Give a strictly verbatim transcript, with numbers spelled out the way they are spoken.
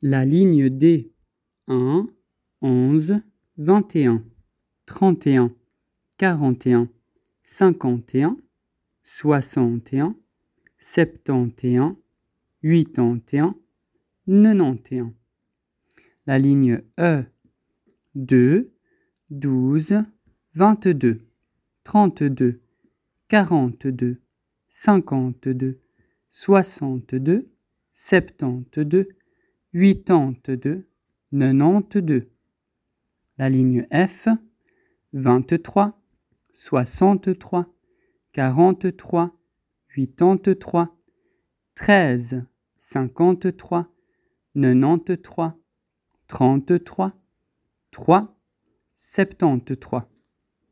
La ligne D. un, onze, vingt et un, trente et un, quarante et un, cinquante et un, soixante et un, septante et un, quatre-vingt-onze et un, quatre-vingt-onze et un. La ligne E. deux, douze, vingt-deux, trente-deux, quarante-deux, cinquante-deux, soixante-deux, soixante-douze, quatre-vingt-deux, quatre-vingt-deux. La ligne F. vingt-trois, soixante-trois, quarante-trois, quatre-vingt-trois, treize, cinquante-trois, quatre-vingt-treize, trente-trois, trois, soixante-treize.